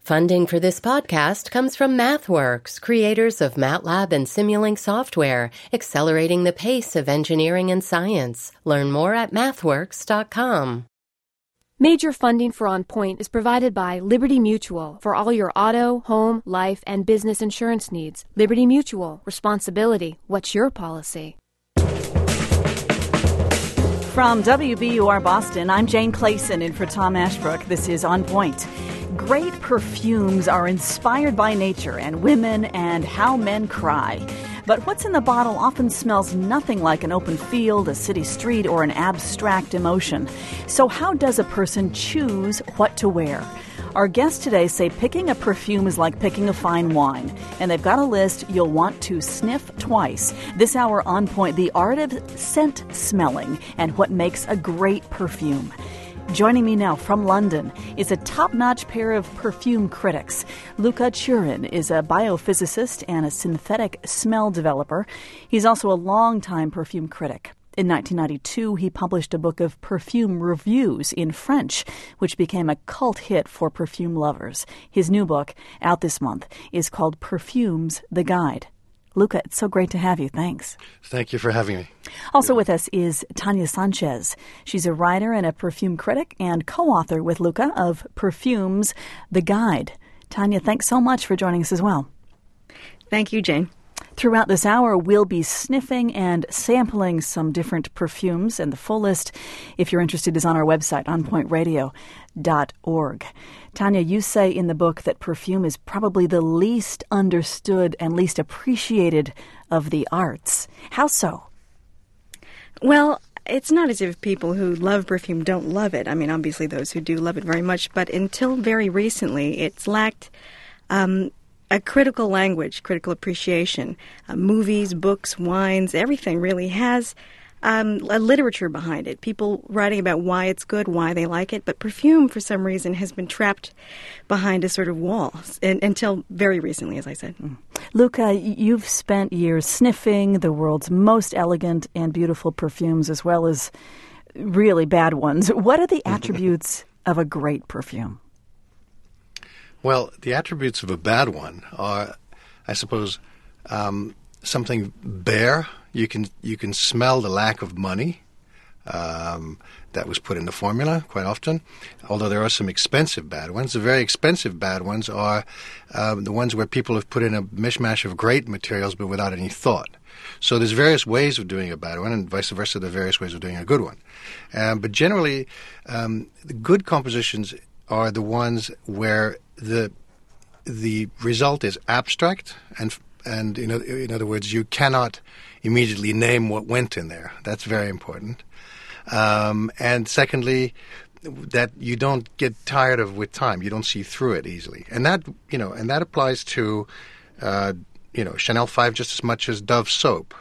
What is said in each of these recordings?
Funding for this podcast comes from MathWorks, creators of MATLAB and Simulink software, accelerating the pace of engineering and science. Learn more at mathworks.com. Major funding for On Point is provided by Liberty Mutual for all your auto, home, life, and business insurance needs. Liberty Mutual. Responsibility. What's your policy? From WBUR Boston, I'm Jane Clayson in for Tom Ashbrook. This is On Point. Great perfumes are inspired by nature and women and how men cry. But what's in the bottle often smells nothing like an open field, a city street, or an abstract emotion. So how does a person choose what to wear? Our guests today say picking a perfume is like picking a fine wine, and they've got a list you'll want to sniff twice. This hour On Point, the art of scent smelling and what makes a great perfume. Joining me now from London is a top-notch pair of perfume critics. Luca Turin is a biophysicist and a synthetic smell developer. He's also a longtime perfume critic. In 1992, he published a book of perfume reviews in French, which became a cult hit for perfume lovers. His new book, out this month, is called Perfumes, the Guide. Luca, it's so great to have you. Thanks. Thank you for having me. Also with us is Tanya Sanchez. She's a writer and a perfume critic and co-author with Luca of Perfumes, the Guide. Tanya, thanks so much for joining us as well. Thank you, Jane. Throughout this hour, we'll be sniffing and sampling some different perfumes, and the full list, if you're interested, is on our website, onpointradio.org. Tanya, you say in the book that perfume is probably the least understood and least appreciated of the arts. How so? Well, it's not as if people who love perfume don't love it. I mean, obviously those who do love it very much, but until very recently, it's lacked a critical language, critical appreciation. Movies, books, wines, everything really has a literature behind it. People writing about why it's good, why they like it. But perfume, for some reason, has been trapped behind a sort of wall until very recently, as I said. Luca, you've spent years sniffing the world's most elegant and beautiful perfumes, as well as really bad ones. What are the attributes of a great perfume? Well, the attributes of a bad one are, I suppose, something bare. You can smell the lack of money that was put in the formula quite often, although there are some expensive bad ones. The very expensive bad ones are the ones where people have put in a mishmash of great materials but without any thought. So there's various ways of doing a bad one, and vice versa, there are various ways of doing a good one. But generally, the good compositions are the ones where the result is abstract, and in other words, you cannot immediately name what went in there. That's very important. And secondly, that you don't get tired of with time. You don't see through it easily, and that applies to Chanel 5 just as much as Dove soap.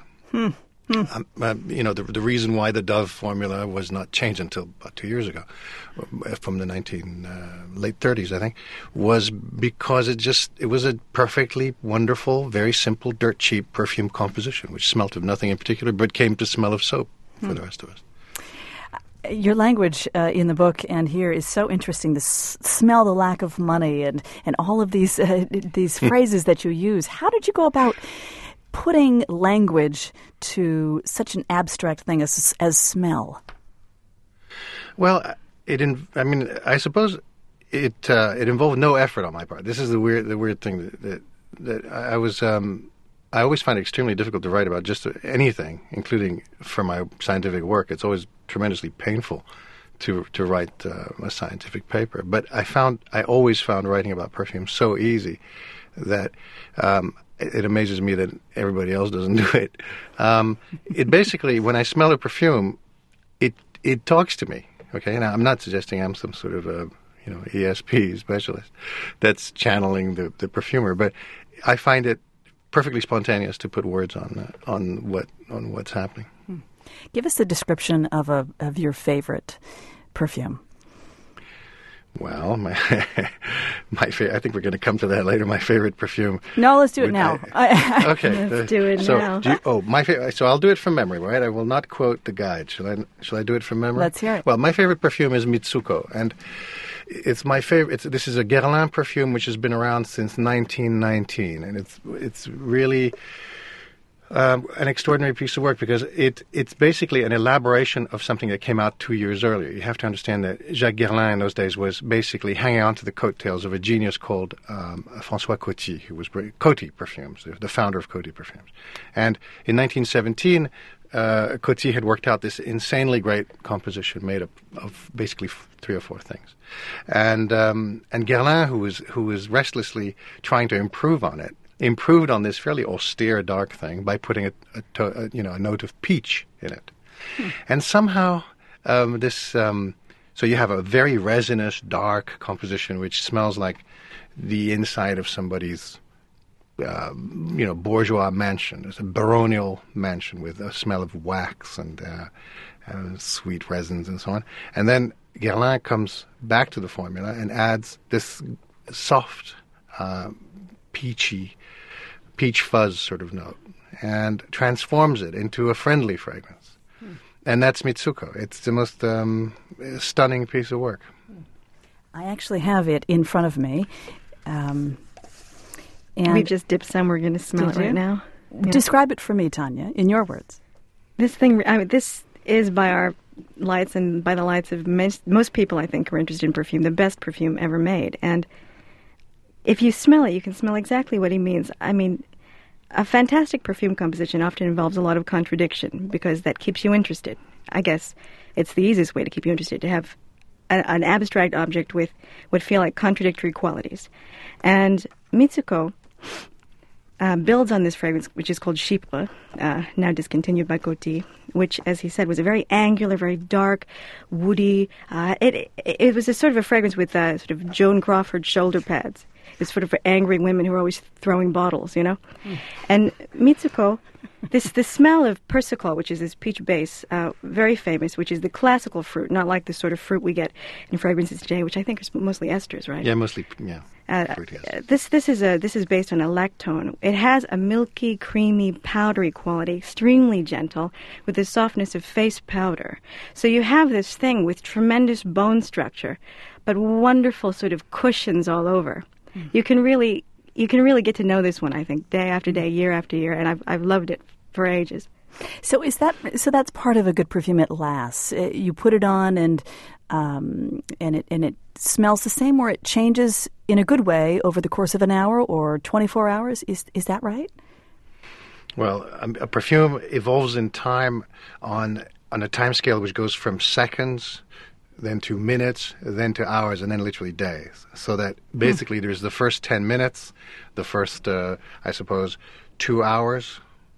The reason why the Dove formula was not changed until about 2 years ago, from the late 30s, I think, was because it was a perfectly wonderful, very simple, dirt cheap perfume composition, which smelt of nothing in particular, but came to smell of soap for the rest of us. Your language in the book and here is so interesting. Smell the lack of money and all of these phrases that you use. How did you go about putting language to such an abstract thing as smell? Well, I suppose it involved no effort on my part. This is the weird thing that I always find it extremely difficult to write about just anything, including for my scientific work. It's always tremendously painful to write a scientific paper. But I always found writing about perfume so easy that it amazes me that everybody else doesn't do it. It basically, when I smell a perfume, it talks to me. Okay, now I'm not suggesting I'm some sort of a ESP specialist that's channeling the perfumer, but I find it perfectly spontaneous to put words on what's happening. Give us a description of your favorite perfume. Well, my I think we're going to come to that later. My favorite perfume. No, let's do it now. Okay, let's do it now. My favorite. So I'll do it from memory, right? I will not quote the guide. Shall I do it from memory? Let's hear it. Well, my favorite perfume is Mitsuko, and it's my favorite. This is a Guerlain perfume which has been around since 1919, and it's really an extraordinary piece of work because it's basically an elaboration of something that came out 2 years earlier. You have to understand that Jacques Guerlain in those days was basically hanging on to the coattails of a genius called François Coty, who was Coty Perfumes, the founder of Coty Perfumes. And in 1917, Coty had worked out this insanely great composition made up of basically 3 or 4 things. And Guerlain, who was restlessly trying to improve on it, improved on this fairly austere dark thing by putting a note of peach in it. And somehow so you have a very resinous, dark composition which smells like the inside of somebody's bourgeois mansion. It's a baronial mansion with a smell of wax and sweet resins and so on. And then Guerlain comes back to the formula and adds this soft, peach fuzz sort of note and transforms it into a friendly fragrance. And that's Mitsuko. It's the most stunning piece of work. I actually have it in front of me. And we just dipped some. We're going to smell it right now. Yeah. Describe it for me, Tanya, in your words. This is by our lights and by the lights of most people, I think, who are interested in perfume, the best perfume ever made. And if you smell it, you can smell exactly what he means. I mean, a fantastic perfume composition often involves a lot of contradiction because that keeps you interested. I guess it's the easiest way to keep you interested, to have an abstract object with what feel like contradictory qualities. And Mitsuko builds on this fragrance, which is called Chypre, now discontinued by Coty, which, as he said, was a very angular, very dark, woody. It was a sort of a fragrance with sort of Joan Crawford shoulder pads. It's sort of for angry women who are always throwing bottles, you know? And Mitsuko, this smell of persicol, which is this peach base, very famous, which is the classical fruit, not like the sort of fruit we get in fragrances today, which I think is mostly esters, right? Yeah, mostly, yeah. Fruit, yes. This is based on a lactone. It has a milky, creamy, powdery quality, extremely gentle, with the softness of face powder. So you have this thing with tremendous bone structure, but wonderful sort of cushions all over. You can really get to know this one, I think, day after day, year after year, and I've loved it for ages. So that's part of a good perfume. It lasts. You put it on, and it smells the same, or it changes in a good way over the course of an hour or 24 hours. Is that right? Well, a perfume evolves in time on a time scale which goes from seconds, then to minutes, then to hours, and then literally days. So that basically there's the first 10 minutes, the first, 2 hours,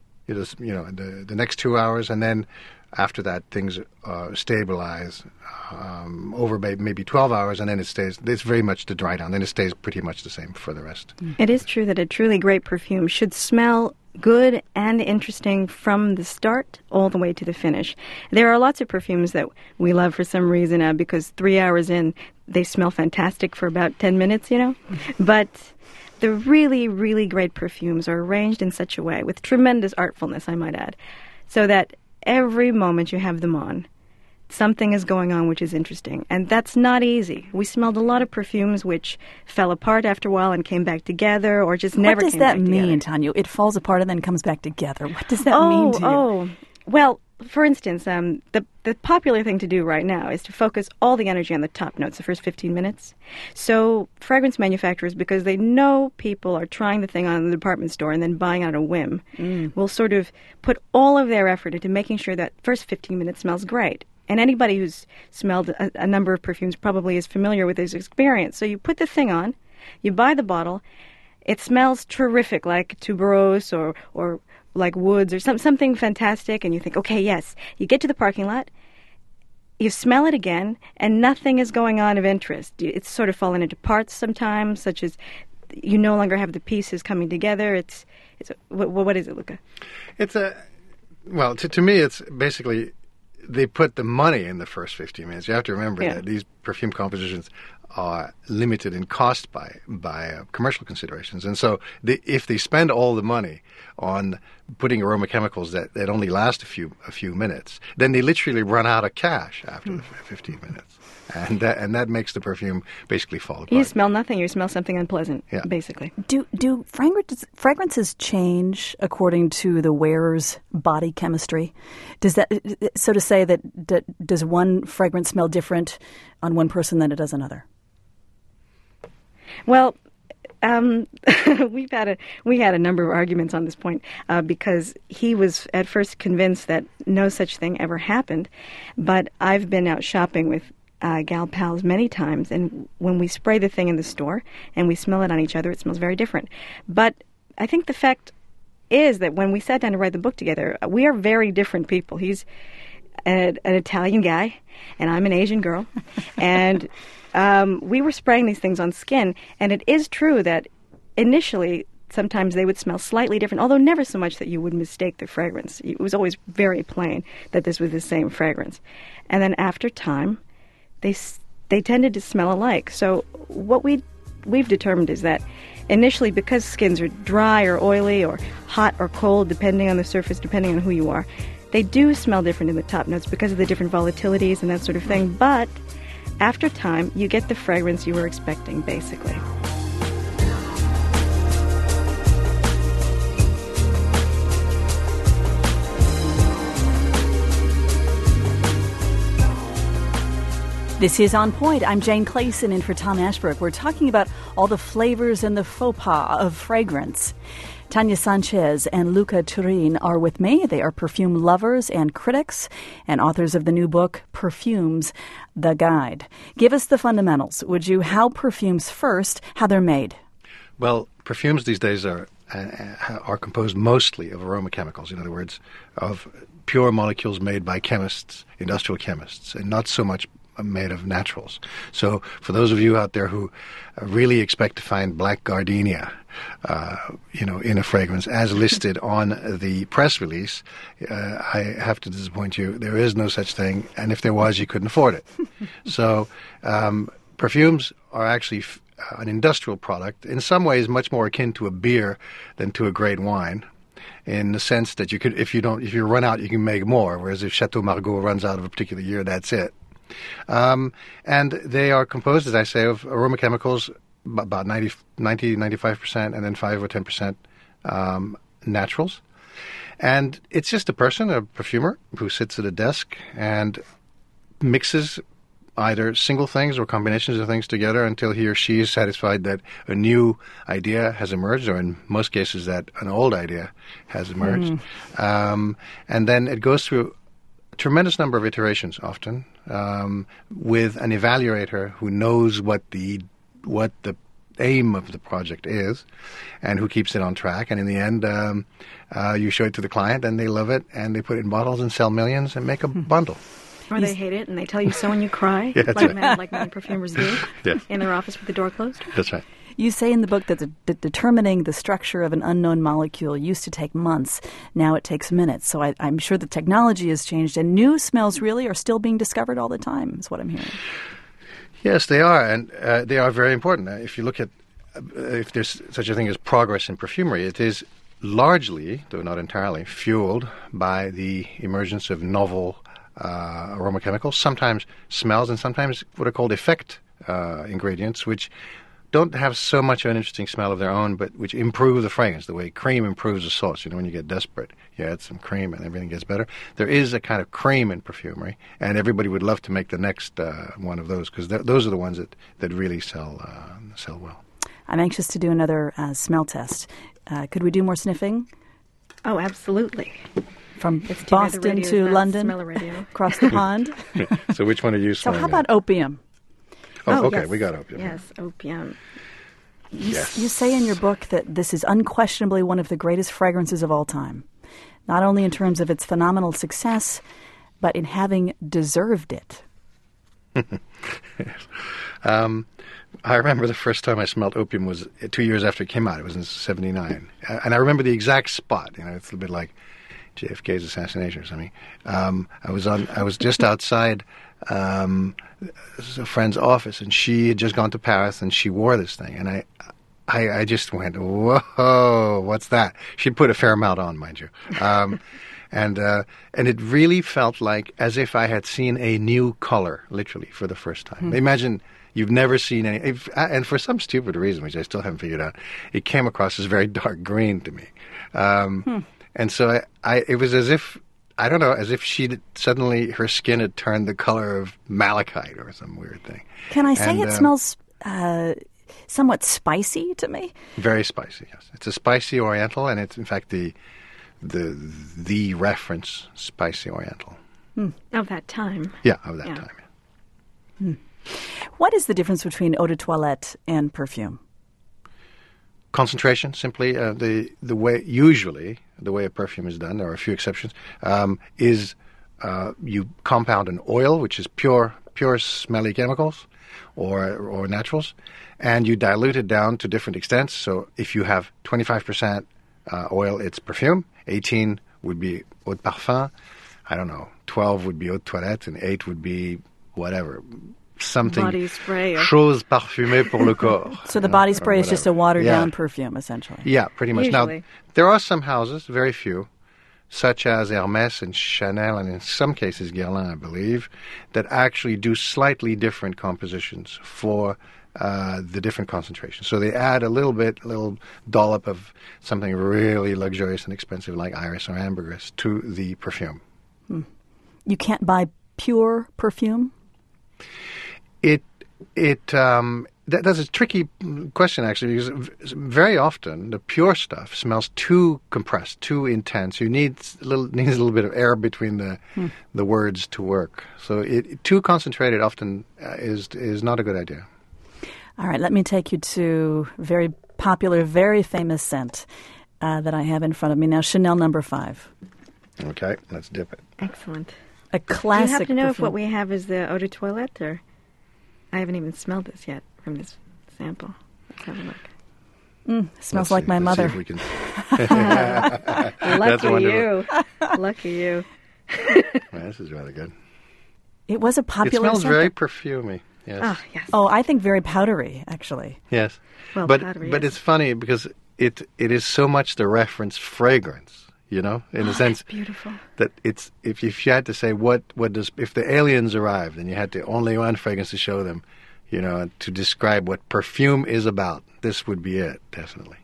the next 2 hours, and then after that things stabilize over maybe 12 hours, and then it's very much to dry down. Then it stays pretty much the same for the rest. It is true that a truly great perfume should smell good and interesting from the start all the way to the finish. There are lots of perfumes that we love for some reason because 3 hours in, they smell fantastic for about 10 minutes, But the really, really great perfumes are arranged in such a way, with tremendous artfulness, I might add, so that every moment you have them on, something is going on which is interesting. And that's not easy. We smelled a lot of perfumes which fell apart after a while and came back together, or just never came back together. What does that mean, Tanya? It falls apart and then comes back together. What does that mean to you? Well, for instance, the popular thing to do right now is to focus all the energy on the top notes, the first 15 minutes. So fragrance manufacturers, because they know people are trying the thing on in the department store and then buying on a whim, will sort of put all of their effort into making sure that first 15 minutes smells great. And anybody who's smelled a number of perfumes probably is familiar with this experience. So you put the thing on, you buy the bottle, it smells terrific, like tuberose or like woods or something fantastic, and you think, okay, yes. You get to the parking lot, you smell it again, and nothing is going on of interest. It's sort of fallen into parts sometimes, such as you no longer have the pieces coming together. What is it, Luca? To me, it's basically they put the money in the first 15 minutes. You have to remember that these perfume compositions are limited in cost by commercial considerations. And so if they spend all the money on putting aroma chemicals that only last a few minutes, then they literally run out of cash after the 15 minutes. And that makes the perfume basically fall apart. You smell nothing. You smell something unpleasant, basically. Do fragrances change according to the wearer's body chemistry? Does that, so to say, that does one fragrance smell different on one person than it does another? Well, we had a number of arguments on this point because he was at first convinced that no such thing ever happened, but I've been out shopping with gal pals many times, and when we spray the thing in the store and we smell it on each other, it smells very different. But I think the fact is that when we sat down to write the book together, we are very different people. He's an Italian guy, and I'm an Asian girl, and we were spraying these things on skin, and it is true that initially sometimes they would smell slightly different, although never so much that you would mistake the fragrance. It was always very plain that this was the same fragrance. And then after time, they tended to smell alike. So what we've determined is that initially, because skins are dry or oily or hot or cold, depending on the surface, depending on who you are, they do smell different in the top notes because of the different volatilities and that sort of thing. But after time, you get the fragrance you were expecting, basically. This is On Point. I'm Jane Clayson in for Tom Ashbrook. We're talking about all the flavors and the faux pas of fragrance. Tanya Sanchez and Luca Turin are with me. They are perfume lovers and critics and authors of the new book, Perfumes, The Guide. Give us the fundamentals, would you? How perfumes first, how they're made. Well, perfumes these days are composed mostly of aroma chemicals. In other words, of pure molecules made by chemists, industrial chemists, and not so much made of naturals. So for those of you out there who really expect to find black gardenia, in a fragrance as listed on the press release, I have to disappoint you. There is no such thing, and if there was, you couldn't afford it. So perfumes are actually an industrial product, in some ways much more akin to a beer than to a great wine, in the sense that you could, if you run out, you can make more, whereas if Chateau Margaux runs out of a particular year, that's it. And they are composed, as I say, of aroma chemicals, about 95%, and then 5 or 10% naturals. And it's just a person, a perfumer, who sits at a desk and mixes either single things or combinations of things together until he or she is satisfied that a new idea has emerged, or in most cases that an old idea has emerged. And then it goes through a tremendous number of iterations, often, with an evaluator who knows what the aim of the project is and who keeps it on track. And in the end, you show it to the client and they love it and they put it in bottles and sell millions and make a bundle. Or they hate it and they tell you so and you cry, like many perfumers do, in their office with the door closed. That's right. You say in the book that determining the structure of an unknown molecule used to take months. Now it takes minutes. So I'm sure the technology has changed, and new smells really are still being discovered all the time, is what I'm hearing. Yes, they are, and they are very important. If you look at if there's such a thing as progress in perfumery, it is largely, though not entirely, fueled by the emergence of novel aroma chemicals, sometimes smells, and sometimes what are called effect ingredients, which don't have so much of an interesting smell of their own, but which improve the fragrance, the way cream improves a sauce. When you get desperate, you add some cream and everything gets better. There is a kind of cream in perfumery, and everybody would love to make the next one of those, because those are the ones that really sell well. I'm anxious to do another smell test. Could we do more sniffing? Oh, absolutely. From Boston to London, across the pond. So which one are you smelling? So how about opium? Oh, okay, yes. We got opium. Yes, opium. You say in your book that this is unquestionably one of the greatest fragrances of all time, not only in terms of its phenomenal success, but in having deserved it. I remember the first time I smelled opium was 2 years after it came out. It was in '79. And I remember the exact spot. It's a bit like, JFK's assassination or something. I was just outside a friend's office, and she had just gone to Paris, and she wore this thing, and I just went, whoa, what's that? She'd put a fair amount on, mind you. And it really felt like as if I had seen a new color, literally, for the first time. Imagine you've never seen any, and for some stupid reason, which I still haven't figured out, it came across as very dark green to me. And so it was as if, I don't know, as if suddenly her skin had turned the color of malachite or some weird thing. Can I say it smells somewhat spicy to me? Very spicy, yes. It's a spicy Oriental, and it's in fact the reference spicy Oriental. Of that time. Yeah, of that time. Yeah. What is the difference between eau de toilette and perfume? Concentration, simply the way usually the way a perfume is done. There are a few exceptions. Is you compound an oil, which is pure smelly chemicals or naturals, and you dilute it down to different extents. So if you have 25% oil, it's perfume. 18 would be eau de parfum. I don't know. 12 would be eau de toilette, and 8 would be whatever. Something. Body spray. Chose parfumée pour le corps. So the body spray is just a watered-down Yeah. perfume, essentially. Yeah, pretty much. Usually. Now, there are some houses, very few, such as Hermès and Chanel, and in some cases Guerlain, I believe, that actually do slightly different compositions for the different concentrations. So they add a little dollop of something really luxurious and expensive like iris or ambergris to the perfume. You can't buy pure perfume? That's a tricky question, actually, because very often the pure stuff smells too compressed, too intense. You needs a little bit of air between the words to work. So too concentrated often is not a good idea. All right, let me take you to very popular, very famous scent that I have in front of me now, Chanel No. 5. Okay, let's dip it. Excellent. A Do classic you happen to know if perfume. what we have is the eau de toilette, or I haven't even smelled this yet from this sample. Let's have a look. Smells Let's like see- my let's see mother. if we can- Lucky wonderful. you. Lucky you. Well, this is rather good. It was a It popular smells scent. very perfumey. Yes. Oh, yes. Oh, I think very powdery, actually. Yes. Well, but powdery, but yes. it's funny because it is so much the reference fragrance, in a sense Beautiful. that it's if you had to say what does if the aliens arrived and you had to only one fragrance to show them, to describe what perfume is about, this would be it, definitely.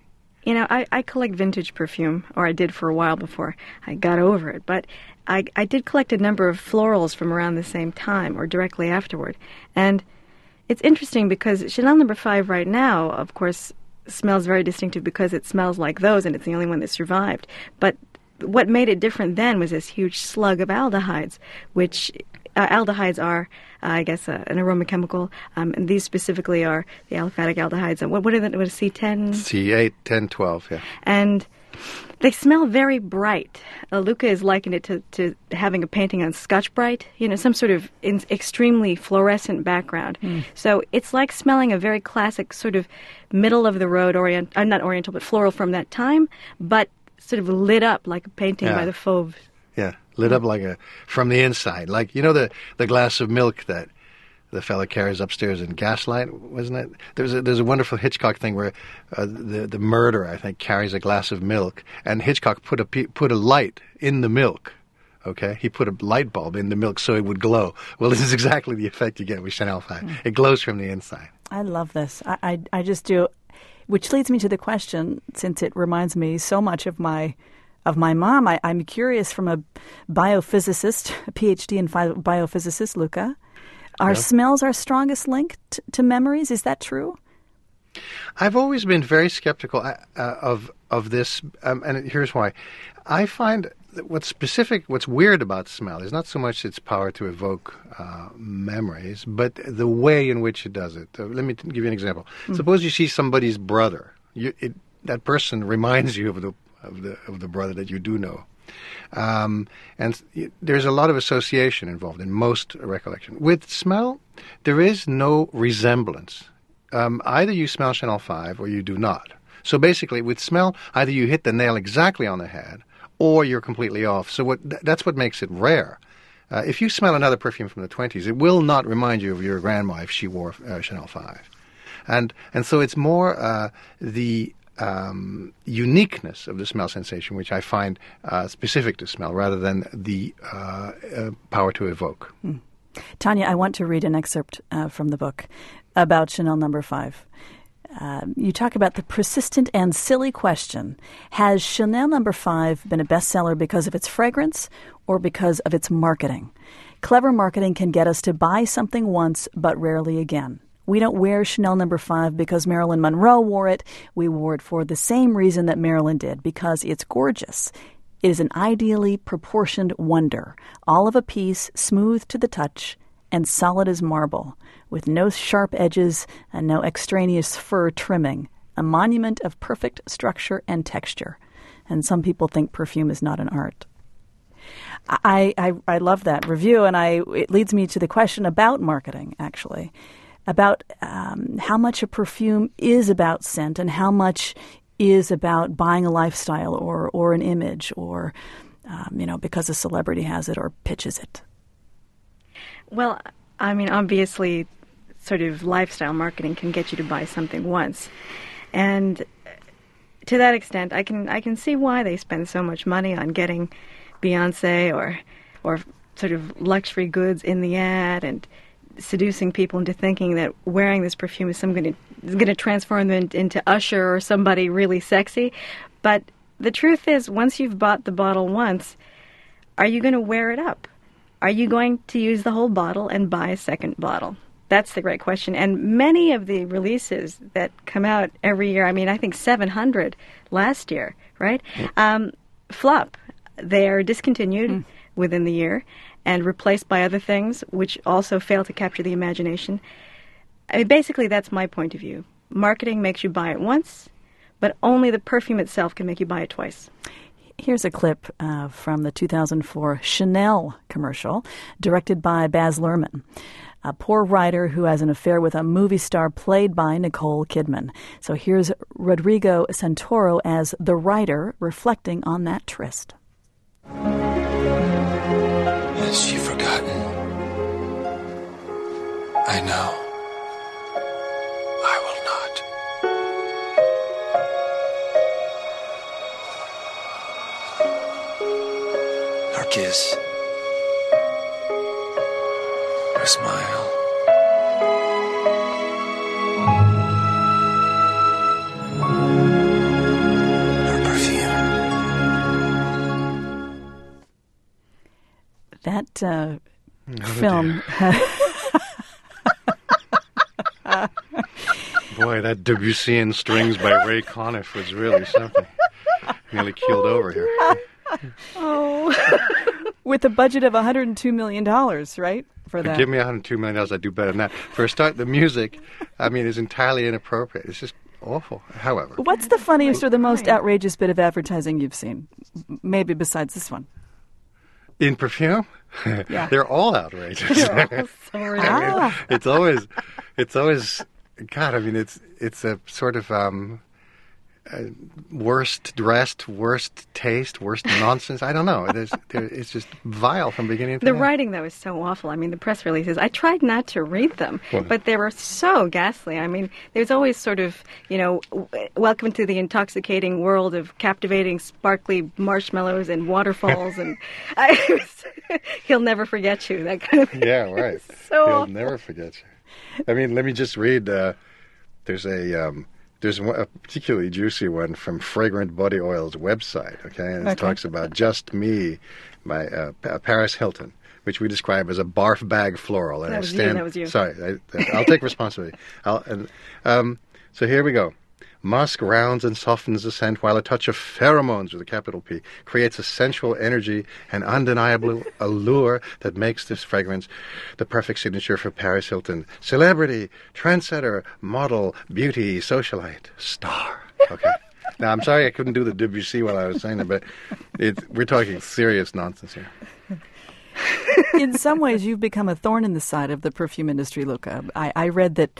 I collect vintage perfume, or I did for a while before I got over it. But I did collect a number of florals from around the same time or directly afterward. And it's interesting because Chanel No. 5 right now, of course, smells very distinctive because it smells like those, and it's the only one that survived. But what made it different then was this huge slug of aldehydes, which aldehydes are, I guess, an aroma chemical. And these specifically are the aliphatic aldehydes. And what are the C10? C8, 10, 12, yeah. And they smell very bright. Luca has likened it to having a painting on Scotch-Brite, some sort of extremely fluorescent background. So it's like smelling a very classic sort of middle-of-the-road, not Oriental, but floral from that time, but sort of lit up like a painting by the Fauve. Yeah, lit up like from the inside. Like, the glass of milk that the fella carries upstairs in Gaslight, wasn't it? There's a wonderful Hitchcock thing where the murderer, I think, carries a glass of milk, and Hitchcock put a light in the milk. Okay, he put a light bulb in the milk so it would glow. Well, this is exactly the effect you get with Chanel 5. It glows from the inside. I love this. I just do. Which leads me to the question, since it reminds me so much of my mom. I'm curious, from a biophysicist, a PhD in biophysicist, Luca. Are smells our strongest link to memories? Is that true? I've always been very skeptical of this, and here's why. I find that what's weird about smell is not so much its power to evoke memories, but the way in which it does it. Let me give you an example. Suppose you see somebody's brother. That person reminds you of the brother that you do know. And there's a lot of association involved in most recollection. With smell, there is no resemblance. Either you smell Chanel 5 or you do not. So basically, with smell, either you hit the nail exactly on the head, or you're completely off. So that's what makes it rare. If you smell another perfume from the 20s, it will not remind you of your grandma if she wore Chanel 5. And so it's more the uniqueness of the smell sensation, which I find specific to smell, rather than the power to evoke. Tanya, I want to read an excerpt from the book about Chanel No. 5. You talk about the persistent and silly question: has Chanel No. 5 been a bestseller because of its fragrance or because of its marketing? Clever marketing can get us to buy something once, but rarely again. We don't wear Chanel No. 5 because Marilyn Monroe wore it. We wore it for the same reason that Marilyn did, because it's gorgeous. It is an ideally proportioned wonder, all of a piece, smooth to the touch, and solid as marble, with no sharp edges and no extraneous fur trimming, a monument of perfect structure and texture. And some people think perfume is not an art. I love that review, and it leads me to the question about marketing, actually, about how much a perfume is about scent and how much is about buying a lifestyle or an image or, because a celebrity has it or pitches it. Well, I mean, obviously, sort of lifestyle marketing can get you to buy something once. And to that extent, I can see why they spend so much money on getting Beyonce or sort of luxury goods in the ad and seducing people into thinking that wearing this perfume is going to transform them into Usher or somebody really sexy. But the truth is, once you've bought the bottle once, are you going to wear it up? Are you going to use the whole bottle and buy a second bottle? That's the great question. And many of the releases that come out every year, I mean, I think 700 last year, right? Flop. They are discontinued within the year and replaced by other things, which also fail to capture the imagination. I mean, basically, that's my point of view. Marketing makes you buy it once, but only the perfume itself can make you buy it twice. Here's a clip from the 2004 Chanel commercial, directed by Baz Luhrmann, a poor writer who has an affair with a movie star played by Nicole Kidman. So here's Rodrigo Santoro as the writer reflecting on that tryst. Has she forgotten? I know. I will not. Her kiss. Her smile. Her perfume. That film... Boy, that Debussy in Strings by Ray Conniff was really something. Nearly keeled over here. Oh. With a budget of $102 million, right? For that. Give me $102 million, I'd do better than that. For a start, the music, I mean, is entirely inappropriate. It's just awful. However. What's the funniest or the most outrageous bit of advertising you've seen? Maybe besides this one. In perfume? Yeah. They're all outrageous. They're all so ridiculous. I mean, it's always, God, I mean, it's a sort of worst dressed, worst taste, worst nonsense. I don't know. It's just vile from beginning to The end. writing, though, is so awful. I mean, the press releases, I tried not to read them, but they were so ghastly. I mean, there's always sort of, welcome to the intoxicating world of captivating, sparkly marshmallows and waterfalls, and he'll never forget you, that kind of thing. Yeah, right. So He'll awful. never forget you. I mean, let me just read. There's a particularly juicy one from Fragrant Body Oil's website, okay? And it talks about Just Me by Paris Hilton, which we describe as a barf bag floral. And That was you. Sorry, I'll take responsibility. So here we go. Musk rounds and softens the scent, while a touch of pheromones, with a capital P, creates a sensual energy and undeniable allure that makes this fragrance the perfect signature for Paris Hilton. Celebrity, trendsetter, model, beauty, socialite, star. Okay. Now, I'm sorry I couldn't do the Debussy while I was saying it, but we're talking serious nonsense here. In some ways, you've become a thorn in the side of the perfume industry, Luca. I read that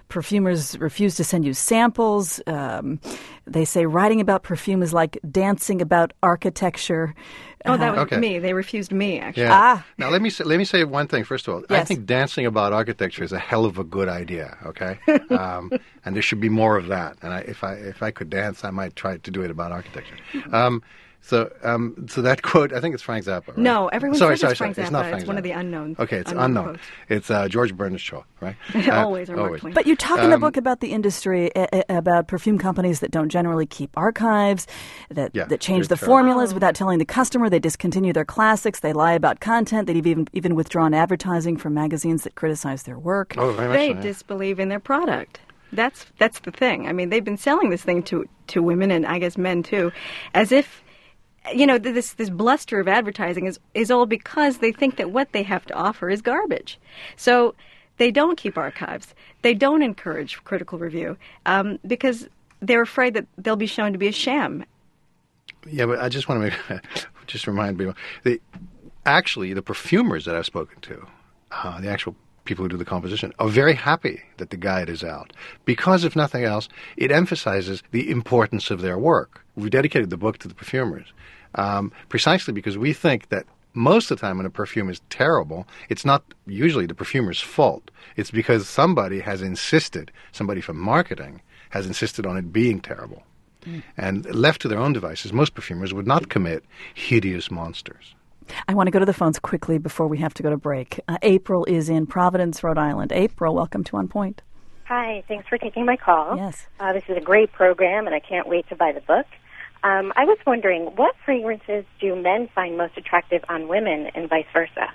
Perfumers refuse to send you samples. They say writing about perfume is like dancing about architecture. Oh, that was Okay. me. They refused me, actually. Yeah. Now let me say one thing first of all. I Yes. think dancing about architecture is a hell of a good idea. Okay, and there should be more of that. And if I could dance, I might try to do it about architecture. So that quote, I think it's Frank Zappa. Right? No, everyone says it's Frank It's not Zappa. Frank It's one of Zappa. the unknown. Okay, it's unknown unknown. quotes. It's George Bernard Shaw, right? Always, or Mark Twain. But you talk in the book about the industry, about perfume companies that don't generally keep archives, that change the they're formulas without telling the customer. They discontinue their classics. They lie about content. They've even withdrawn advertising from magazines that criticize their work. Oh, very much They so, yeah. disbelieve in their product. That's the thing. I mean, they've been selling this thing to women and I guess men too, as if, you know, this bluster of advertising is all because they think that what they have to offer is garbage. So they don't keep archives. They don't encourage critical review because they're afraid that they'll be shown to be a sham. Yeah, but I just want to just remind people. The perfumers that I've spoken to, the actual people who do the composition, are very happy that the guide is out because, if nothing else, it emphasizes the importance of their work. We dedicated the book to the perfumers precisely because we think that most of the time when a perfume is terrible, it's not usually the perfumer's fault. It's because somebody from marketing has insisted on it being terrible. And left to their own devices, most perfumers would not commit hideous monsters. I want to go to the phones quickly before we have to go to break. April is in Providence, Rhode Island. April, welcome to On Point. Hi, thanks for taking my call. Yes. This is a great program, and I can't wait to buy the book. I was wondering, what fragrances do men find most attractive on women and vice versa?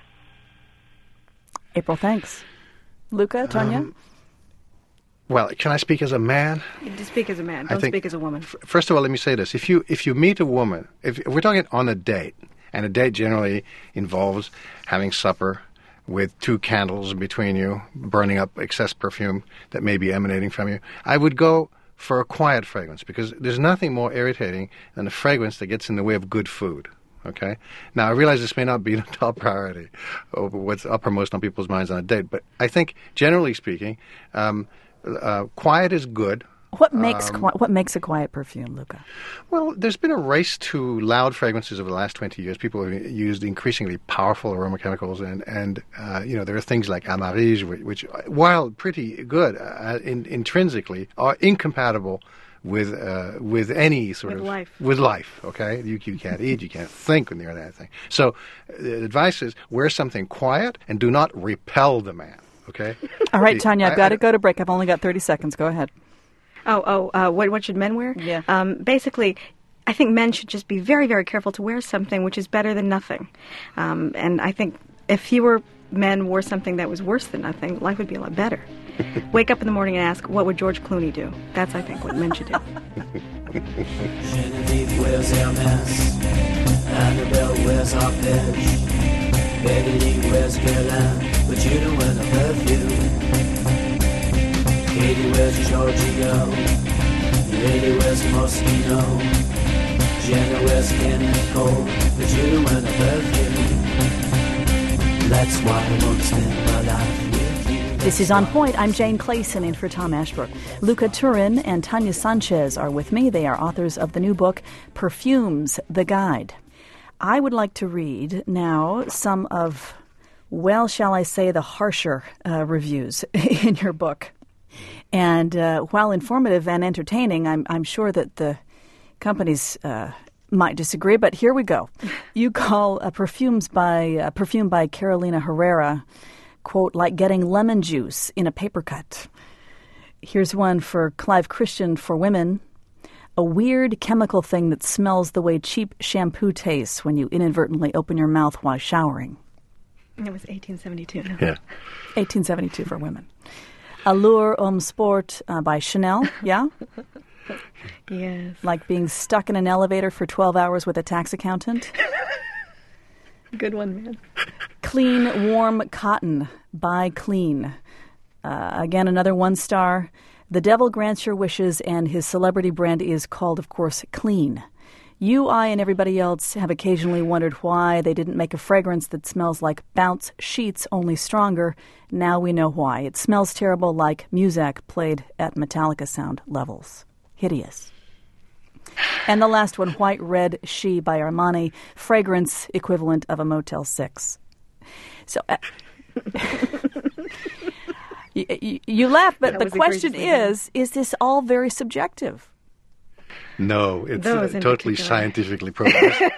April, thanks. Luca, Tanya? Well, can I speak as a man? Just speak as a man. Don't speak as a woman. First of all, let me say this. If you meet a woman, if we're talking on a date, and a date generally involves having supper with 2 candles between you, burning up excess perfume that may be emanating from you, I would go for a quiet fragrance because there's nothing more irritating than a fragrance that gets in the way of good food. Okay? Now, I realize this may not be the top priority or what's uppermost on people's minds on a date, but I think, generally speaking, quiet is good. What makes a quiet perfume, Luca? Well, there's been a race to loud fragrances over the last 20 years. People have used increasingly powerful aroma chemicals, and there are things like Amarige, which while pretty good intrinsically, are incompatible with any sort With of life. With life, okay? You can't eat, you can't think when you're that thing. So the advice is wear something quiet and do not repel the man, okay? All right, Tanya, I've got to go to break. I've only got 30 seconds. Go ahead. What should men wear? Yeah. Basically, I think men should just be very, very careful to wear something which is better than nothing. And I think if fewer men wore something that was worse than nothing, life would be a lot better. Wake up in the morning and ask, what would George Clooney do? That's, I think, what men should do. Genevieve wears Hermes, Annabelle wears Arpege, Betty Lee wears Guerlain, but you don't wear the perfume. Katie wears Giorgio, Lady wears Moschino, Jenna wears Kenneth Cole, but you don't wear the perfume. That's why I won't spend my life with you. This is On Point. I'm Jane Clayson in for Tom Ashbrook. Luca Turin and Tanya Sanchez are with me. They are authors of the new book, Perfumes, the Guide. I would like to read now some of, well, shall I say, the harsher reviews in your book. And while informative and entertaining, I'm sure that the companies might disagree, but here we go. You call Perfume by Carolina Herrera, quote, like getting lemon juice in a paper cut. Here's one for Clive Christian for women. A weird chemical thing that smells the way cheap shampoo tastes when you inadvertently open your mouth while showering. It was 1872. Yeah. 1872 for women. Allure Homme Sport by Chanel, yeah? Yes. Like being stuck in an elevator for 12 hours with a tax accountant. Good one, man. Clean Warm Cotton by Clean. Again, another 1-star. The devil grants your wishes, and his celebrity brand is called, of course, Clean. You, I, and everybody else have occasionally wondered why they didn't make a fragrance that smells like Bounce sheets, only stronger. Now we know why. It smells terrible, like Muzak played at Metallica sound levels. Hideous. And the last one, White Red She by Armani, fragrance equivalent of a Motel 6. So you laugh, but the question is this all very subjective? No, it's totally scientifically proven.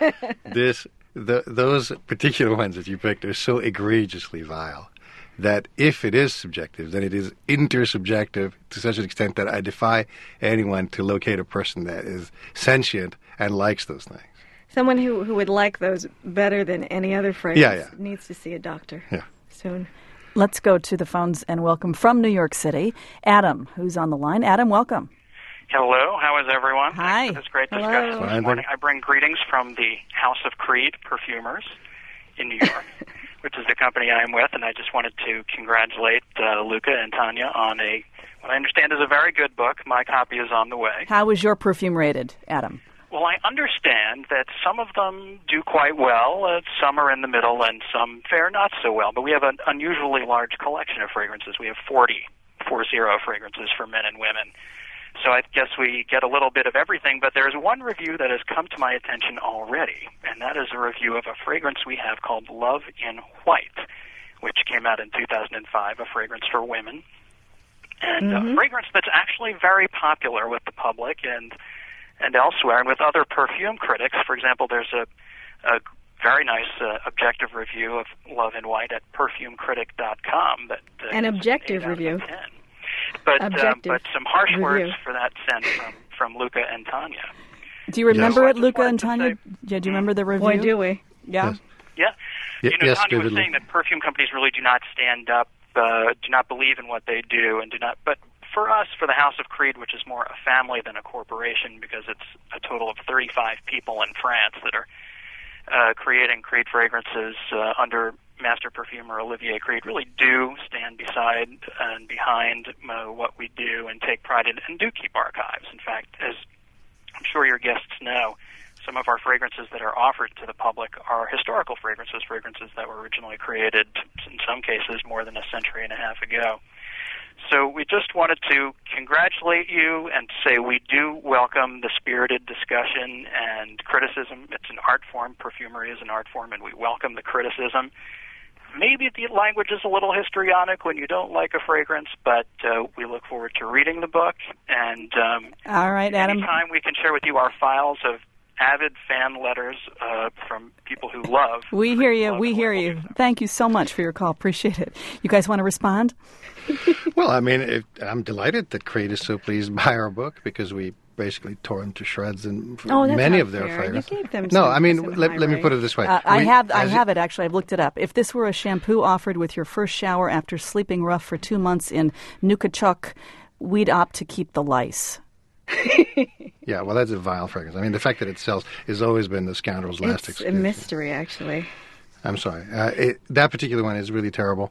Those particular ones that you picked are so egregiously vile that if it is subjective, then it is intersubjective to such an extent that I defy anyone to locate a person that is sentient and likes those things. Someone who would like those better than any other fragrance needs to see a doctor soon. Let's go to the phones and welcome from New York City, Adam, who's on the line. Adam, welcome. Hello, how is everyone? Hi. Thanks for this great discussion this morning. I bring greetings from the House of Creed Perfumers in New York, which is the company I'm with, and I just wanted to congratulate Luca and Tanya on what I understand is a very good book. My copy is on the way. How is your perfume rated, Adam? Well, I understand that some of them do quite well, some are in the middle, and some fare not so well. But we have an unusually large collection of fragrances. We have 40 fragrances for men and women. So I guess we get a little bit of everything, but there's one review that has come to my attention already, and that is a review of a fragrance we have called Love in White, which came out in 2005, a fragrance for women, and a fragrance that's actually very popular with the public and elsewhere, and with other perfume critics. For example, there's a very nice objective review of Love in White at perfumecritic.com. An objective review. But some harsh words for that sent from Luca and Tanya. Do you remember it, Luca and Tanya? Do you remember the review? Boy, do we. Yeah. Yeah. Yes, Tanya was saying that perfume companies really do not stand up, do not believe in what they do, and do not. But for us, for the House of Creed, which is more a family than a corporation, because it's a total of 35 people in France that are creating Creed fragrances under master perfumer Olivier Creed, really do stand beside and behind what we do and take pride in and do keep archives. In fact, as I'm sure your guests know, some of our fragrances that are offered to the public are historical fragrances that were originally created, in some cases, more than a century and a half ago. So we just wanted to congratulate you and say we do welcome the spirited discussion and criticism. It's an art form. Perfumery is an art form, and we welcome the criticism. Maybe the language is a little histrionic when you don't like a fragrance, but we look forward to reading the book. And all right, Adam. Anytime we can share with you our files of avid fan letters from people who love. We hear you. We hear you. Thank you so much for your call. Appreciate it. You guys want to respond? Well, I mean, I'm delighted that Creed is so pleased by our book, because we basically tore them to shreds and many of their fragrances. You gave them let me put it this way. I have it, actually. I've looked it up. If this were a shampoo offered with your first shower after sleeping rough for 2 months in Nukachuk, we'd opt to keep the lice. Yeah, well, that's a vile fragrance. I mean, the fact that it sells has always been the scoundrel's last excuse. It's a mystery, actually. I'm sorry. That particular one is really terrible.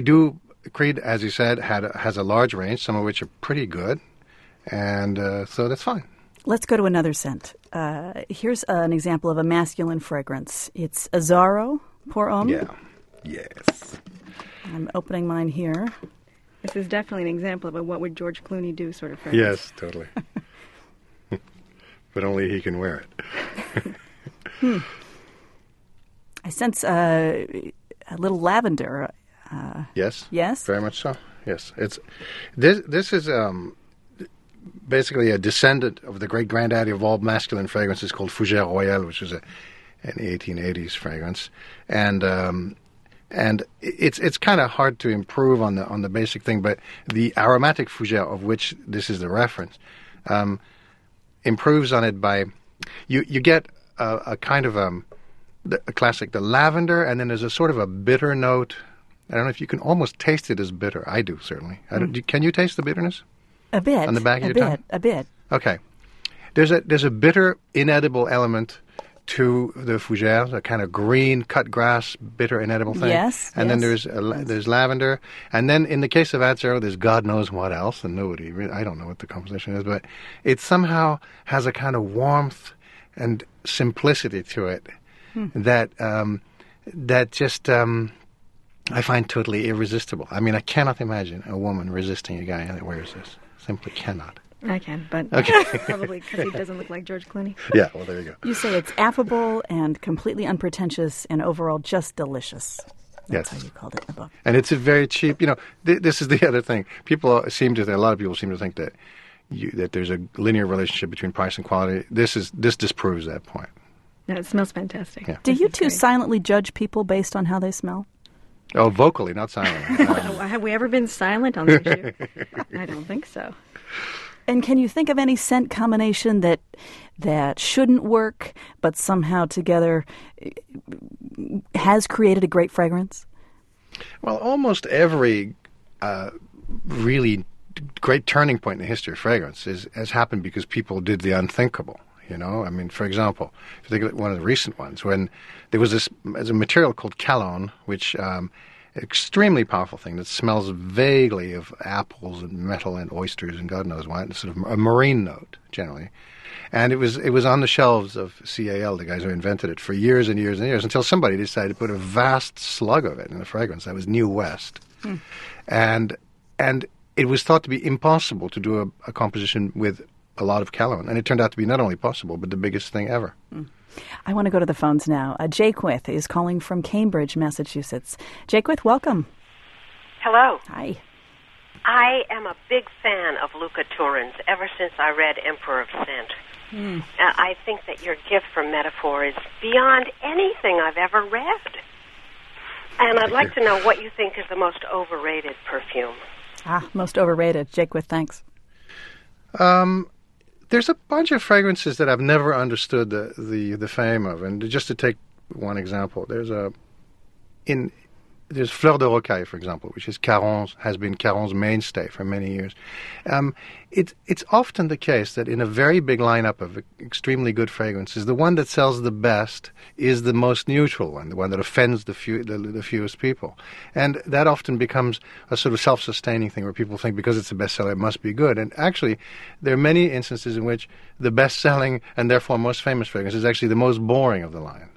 Creed, as you said, has a large range, some of which are pretty good, and so that's fine. Let's go to another scent. Here's an example of a masculine fragrance. It's Azzaro Pour Homme. Yeah. Yes. I'm opening mine here. This is definitely an example of a what would George Clooney do sort of fragrance. Yes, totally. But only he can wear it. I sense a little lavender. Yes. Yes. Very much so. Yes. This is basically a descendant of the great granddaddy of all masculine fragrances called Fougère Royale, which is an 1880s fragrance, and it's kind of hard to improve on the basic thing, but the aromatic fougère, of which this is the reference, improves on it by you get a kind of a classic, the lavender, and then there's a sort of a bitter note. I don't know if you can almost taste it as bitter. I do, certainly. Can you taste the bitterness? A bit. On the back of your tongue? A bit. Okay. There's a bitter, inedible element to the fougère, a kind of green cut grass, bitter, inedible thing. Yes. And then there's lavender, and then in the case of Azzaro, there's God knows what else, and I don't know what the composition is, but it somehow has a kind of warmth and simplicity to it that just I find totally irresistible. I mean, I cannot imagine a woman resisting a guy that wears this. Simply cannot. I can, but probably because he doesn't look like George Clooney. Yeah, well, there you go. You say it's affable and completely unpretentious and overall just delicious. That's how you called it in the book. And it's a very cheap, this is the other thing. A lot of people seem to think that that there's a linear relationship between price and quality. This disproves that point. No, it smells fantastic. Yeah. Do you two silently judge people based on how they smell? Oh, vocally, not silently. Have we ever been silent on this issue? I don't think so. And can you think of any scent combination that shouldn't work, but somehow together has created a great fragrance? Well, almost every really great turning point in the history of fragrance has happened because people did the unthinkable. I mean, for example, if you think of one of the recent ones, when there was a material called Cologne, which extremely powerful thing that smells vaguely of apples and metal and oysters and God knows what, sort of a marine note generally. And it was on the shelves of CAL, the guys who invented it, for years and years and years, until somebody decided to put a vast slug of it in a fragrance. That was New West. And it was thought to be impossible to do a composition with a lot of Cologne. And it turned out to be not only possible, but the biggest thing ever. I want to go to the phones now. Jaquith is calling from Cambridge, Massachusetts. Jaquith, welcome. Hello. Hi. I am a big fan of Luca Turin's ever since I read Emperor of Scent. I think that your gift for metaphor is beyond anything I've ever read. And I'd like to know what you think is the most overrated perfume. Most overrated. Jaquith, thanks. There's a bunch of fragrances that I've never understood the fame of, and just to take one example, there's Fleur de Rocaille, for example, which has been Caron's mainstay for many years. It's often the case that in a very big lineup of extremely good fragrances, the one that sells the best is the most neutral one, the one that offends the fewest people. And that often becomes a sort of self-sustaining thing where people think because it's a bestseller, it must be good. And actually, there are many instances in which the best-selling and therefore most famous fragrance is actually the most boring of the line.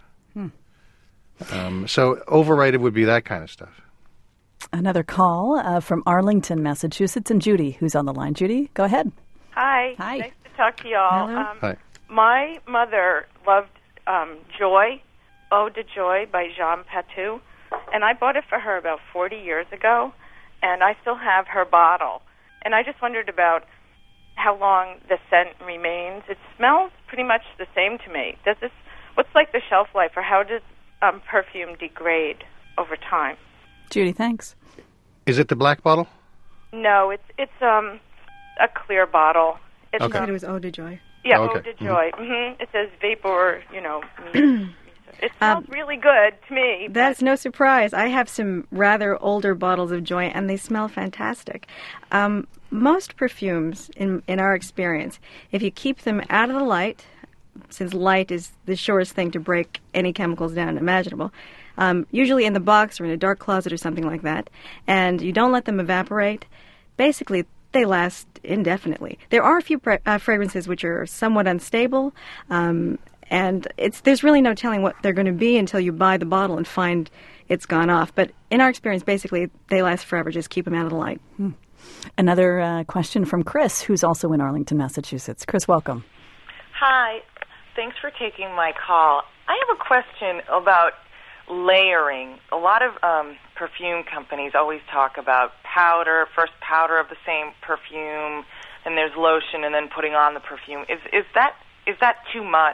So overrated would be that kind of stuff. Another call from Arlington, Massachusetts, and Judy, who's on the line. Judy, go ahead. Hi. Hi. Nice to talk to y'all. Hi. My mother loved Joy, Eau de Joy by Jean Patou, and I bought it for her about 40 years ago, and I still have her bottle. And I just wondered about how long the scent remains. It smells pretty much the same to me. What's like the shelf life, or how does perfume degrade over time? Judy, thanks. Is it the black bottle? No, it's a clear bottle. It's I thought it was Eau de Joy. Yeah, Oh, okay. Eau de Joy. It says vapor, It smells really good to me. That's no surprise. I have some rather older bottles of Joy, and they smell fantastic. Most perfumes, in our experience, if you keep them out of the light, since light is the surest thing to break any chemicals down imaginable, usually in the box or in a dark closet or something like that, and you don't let them evaporate, basically they last indefinitely. There are a few fragrances which are somewhat unstable, and there's really no telling what they're going to be until you buy the bottle and find it's gone off. But in our experience, basically, they last forever. Just keep them out of the light. Another question from Chris, who's also in Arlington, Massachusetts. Chris, welcome. Hi. Thanks for taking my call. I have a question about layering. A lot of perfume companies always talk about first powder of the same perfume, and there's lotion, and then putting on the perfume. Is that too much?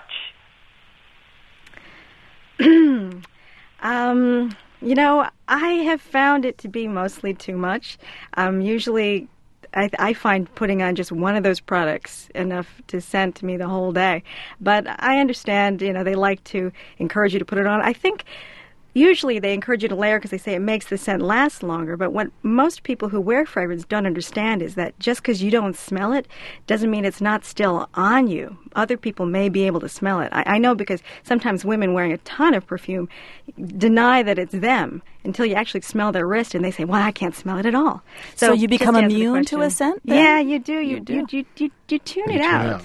I have found it to be mostly too much. Usually, I find putting on just one of those products enough to scent me the whole day. But I understand, they like to encourage you to put it on. I think usually they encourage you to layer because they say it makes the scent last longer. But what most people who wear fragrance don't understand is that just because you don't smell it doesn't mean it's not still on you. Other people may be able to smell it. I know because sometimes women wearing a ton of perfume deny that it's them until you actually smell their wrist and they say, well, I can't smell it at all. So you become immune to a scent then? Yeah, you do. You tune it out.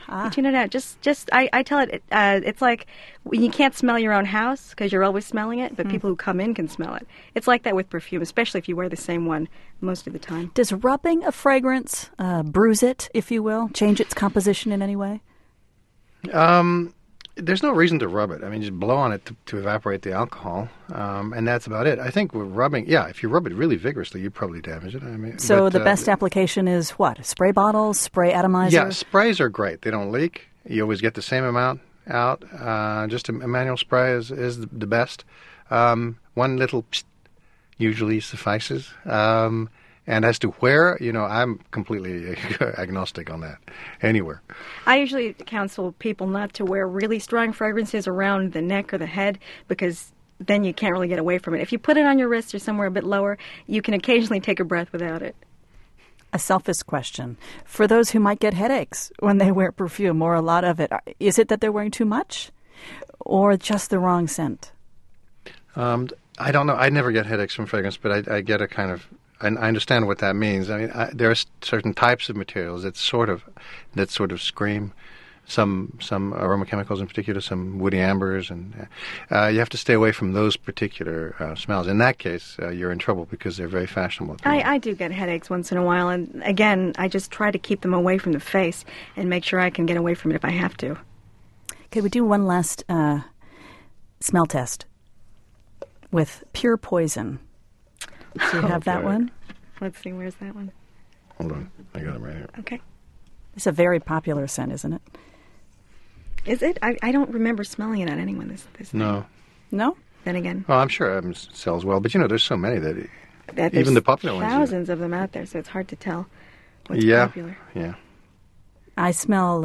You tune it out. I tell it, it's like you can't smell your own house because you're always smelling it, but people who come in can smell it. It's like that with perfume, especially if you wear the same one most of the time. Does rubbing a fragrance bruise it, if you will, change its composition in any way? There's no reason to rub it. I mean, just blow on it to evaporate the alcohol, and that's about it. I think with rubbing, if you rub it really vigorously, you probably damage it. I mean, so the best application is what? Spray bottles, spray atomizer? Yeah, sprays are great. They don't leak. You always get the same amount out. Just a manual spray is the best. One little psst usually suffices. And as to where, I'm completely agnostic on that. Anywhere. I usually counsel people not to wear really strong fragrances around the neck or the head because then you can't really get away from it. If you put it on your wrist or somewhere a bit lower, you can occasionally take a breath without it. A selfish question. For those who might get headaches when they wear perfume or a lot of it, is it that they're wearing too much or just the wrong scent? I don't know. I never get headaches from fragrance, but I get a kind of... And I understand what that means. I mean, there are certain types of materials that sort of scream. Some aroma chemicals in particular, some woody ambers, and you have to stay away from those particular smells. In that case, you're in trouble because they're very fashionable. I do get headaches once in a while, and again, I just try to keep them away from the face and make sure I can get away from it if I have to. Could we do one last smell test with Pure Poison? Do you have that one? Let's see, where's that one? Hold on. I got it right here. Okay. It's a very popular scent, isn't it? Is it? I don't remember smelling it on anyone. This No. No? Then again. Well, I'm sure it sells well, but there's so many that even the popular ones. Thousands of them out there, so it's hard to tell what's popular. Yeah. I smell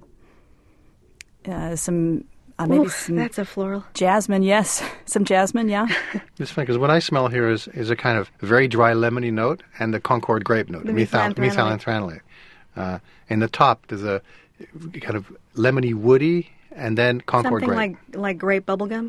some... maybe some that's a floral. Jasmine, yes. Some jasmine, yeah. It's funny because what I smell here is a kind of very dry lemony note and the Concord grape note, the methylantranolate. In the top, there's a kind of lemony woody and then Concord grape. Something like grape bubblegum,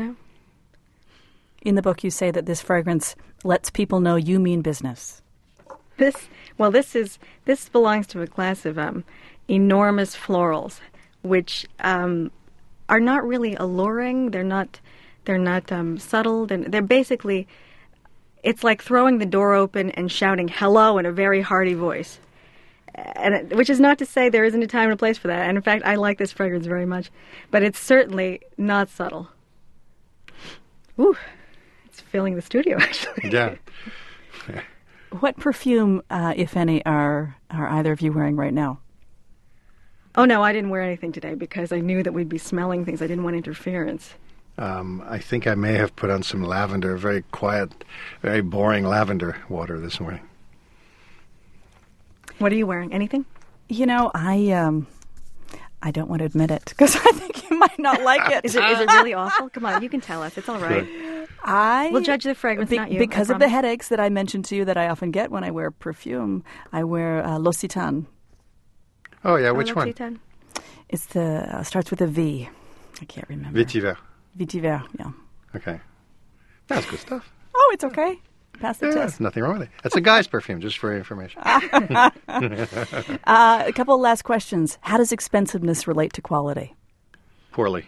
In the book, you say that this fragrance lets people know you mean business. This belongs to a class of enormous florals, which are not really alluring. They're not subtle. They're basically, it's like throwing the door open and shouting hello in a very hearty voice. And which is not to say there isn't a time and a place for that. And in fact, I like this fragrance very much, but it's certainly not subtle. Ooh, it's filling the studio actually. Yeah. What perfume, if any, are either of you wearing right now? Oh, no, I didn't wear anything today because I knew that we'd be smelling things. I didn't want interference. I think I may have put on some lavender, very quiet, very boring lavender water this morning. What are you wearing? Anything? I don't want to admit it because I think you might not like it. Is it really awful? Come on, you can tell us. It's all right. We'll judge the fragrance, not you. Because of the headaches that I mentioned to you that I often get when I wear perfume, I wear L'Occitane. Oh, yeah, which one? It's starts with a V. I can't remember. Vetiver. Vetiver, yeah. Okay. That's good stuff. Oh, it's okay. Pass the test. Nothing wrong with it. That's a guy's perfume, just for your information. A couple of last questions. How does expensiveness relate to quality? Poorly.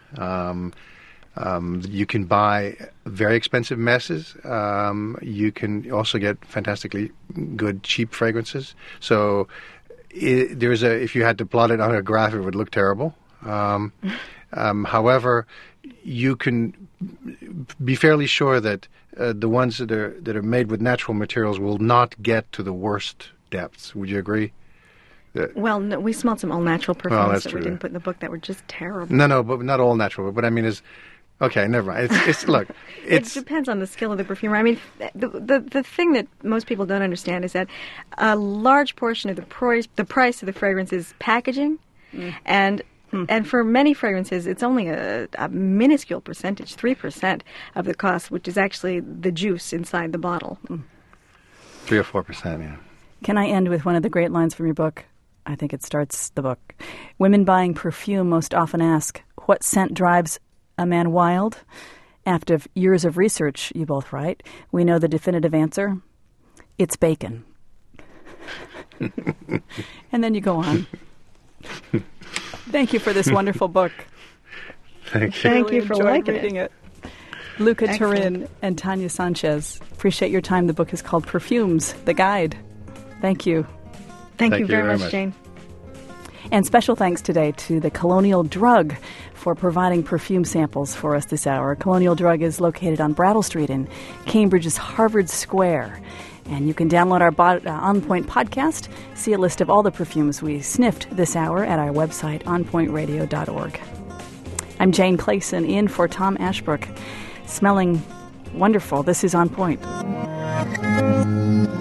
You can buy very expensive messes. You can also get fantastically good, cheap fragrances. So if you had to plot it on a graph, it would look terrible. However, you can be fairly sure that the ones that are made with natural materials will not get to the worst depths. Would you agree? Well, no, we smelled some all-natural perfumes that we didn't put in the book that were just terrible. No, but not all natural. But I mean, okay, never mind. It depends on the skill of the perfumer. I mean, the thing that most people don't understand is that a large portion of the price of the fragrance is packaging, and for many fragrances, it's only a minuscule percentage, 3% of the cost, which is actually the juice inside the bottle. 3 or 4%, yeah. Can I end with one of the great lines from your book? I think it starts the book. Women buying perfume most often ask, what scent drives a man wild? After years of research, you both write, we know the definitive answer. It's bacon. And then you go on. Thank you for this wonderful book. Thank you. Thank you for enjoyed liking reading it. Luca Excellent. Turin and Tanya Sanchez. Appreciate your time. The book is called Perfumes, The Guide. Thank you. Thank you very much, Jane. And special thanks today to the Colonial Drug for providing perfume samples for us this hour. Colonial Drug is located on Brattle Street in Cambridge's Harvard Square. And you can download our On Point podcast, see a list of all the perfumes we sniffed this hour at our website, onpointradio.org. I'm Jane Clayson, in for Tom Ashbrook, smelling wonderful. This is On Point.